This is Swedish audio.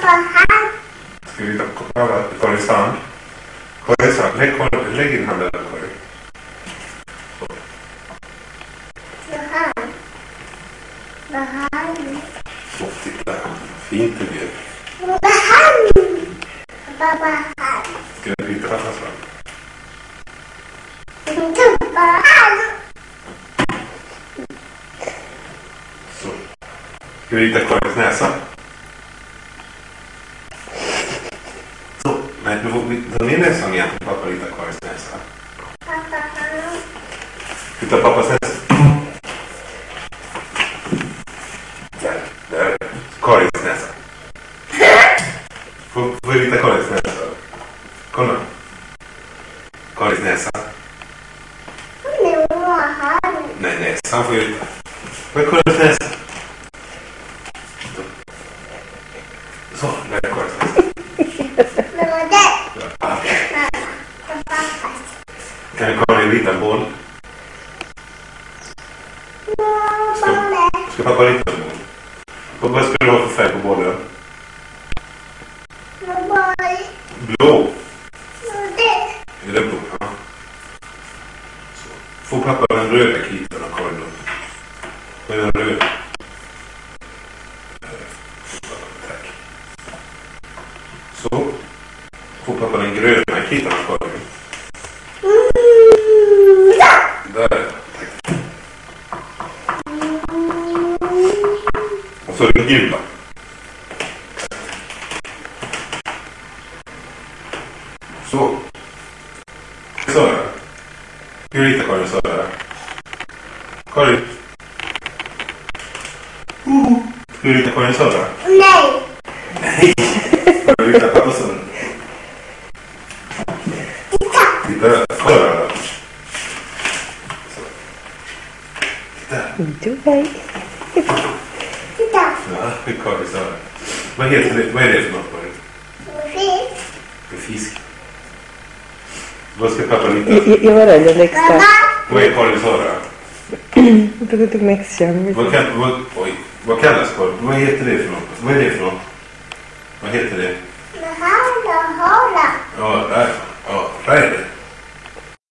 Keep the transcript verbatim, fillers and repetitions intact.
Ska vi ta Karis hand? Karis hand. Lägg, lägg in handen där, Kari. Så, titta. Fint det blir. Ska jag byta pappas hand? Så. Ska vi byta Karis näsa? Så. Nej, du får ta ner näsan igen. Pappa ritar Karis näsa. Titta pappas näsa. Där, där. Karis näsa. Får, får vi rita Karis näsa? Kolla. Karis näsa. Nej, näsan får ju rita. Vad är Karis näsa? Så, där är Karis näsa. Kan vi Karin rita en boll? Ska, ska pappa rita en boll? Vad ska du ha för färg på bollen? Blå. Är det blå? Ja. Så. Får pappa den röda kritan av Karin då? Vad är den röda? Tack. Så. Får pappa den gröna kritan av Karin? Där. Tack. Och så är det gula. Så. Sara. Hur ritar Karin Sara? Karin. Uh. Hur ritar Karin Sara? Nej. Nej. Hur ritar pappa Sara? Titta. Titta. Sara. Så. Titta. Dubai. Titta. Ja, hur Karin Sara. Vad heter det? Vad är det för något, Karin? Fisk. Det är fisk. Vad ska pappa rita? Jag var rädd, jag läxta. Vad är Karin Sara? Jag tog mexan. Vad, kan, vad, oj, vad kallas Karin? Vad heter det för något? Vad är det för något? Vad heter det? Hålla, hålla. Ja, där. Ja, där är det.